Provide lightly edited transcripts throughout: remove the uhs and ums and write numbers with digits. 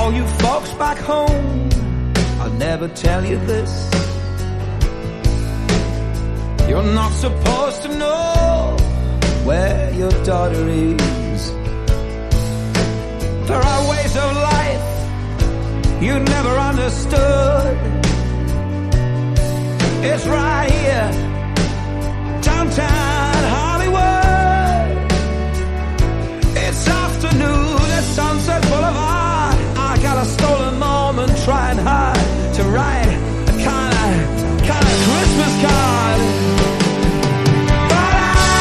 all you folks back home, I'll never tell you this. You're not supposed to know where your daughter is. There are ways of life you never understood. It's right here, downtown Hollywood. It's afternoon at Sunset Boulevard. I got a stolen moment trying hard to write a kind of Christmas card. But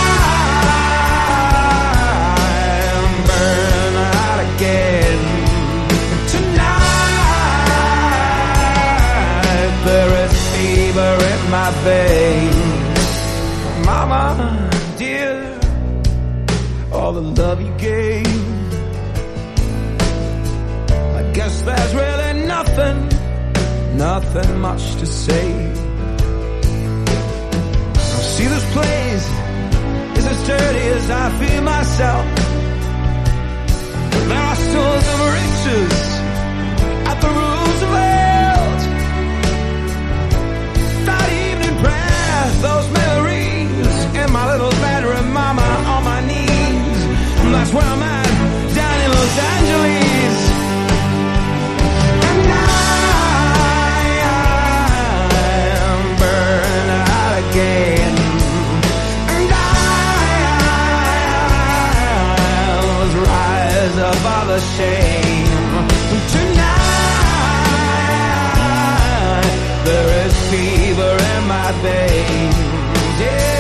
I'm burning out again. Tonight there is fever in my veins. Mama, dear, all the love you gave, I guess there's really nothing much to say. Now see, this place is as dirty as I feel myself. There are stores of riches at the Roosevelt. That evening prayer, those memories in my little bedroom, mama, on my knees. That's where I'm at, down in Los Angeles. And I'm burning out again. And I'll rise above the shame. Tonight there is fever in my veins. Yeah.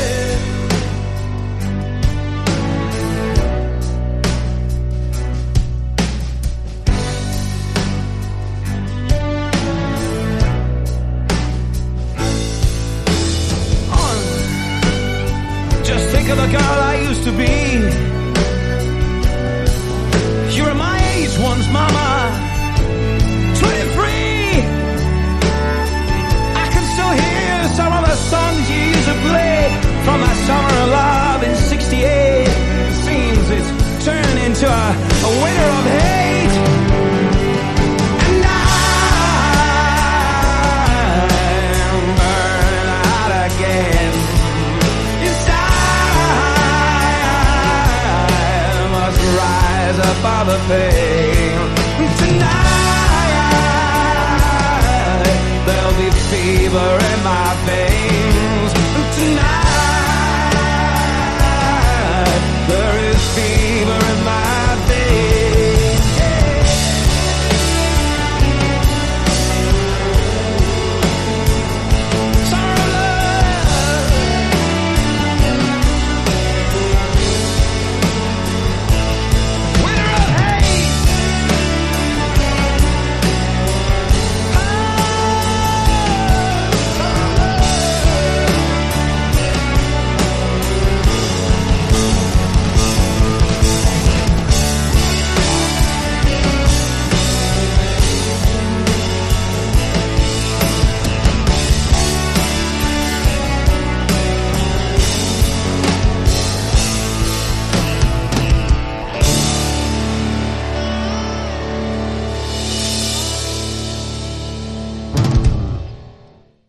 The girl I used to be. You were my age once, mama. 23. I can still hear some of the songs you used to play from that summer of love in '68. It seems it's turned into a winter of hate. And I'm burning out again. Rise above the pain. Tonight there'll be fever in my veins.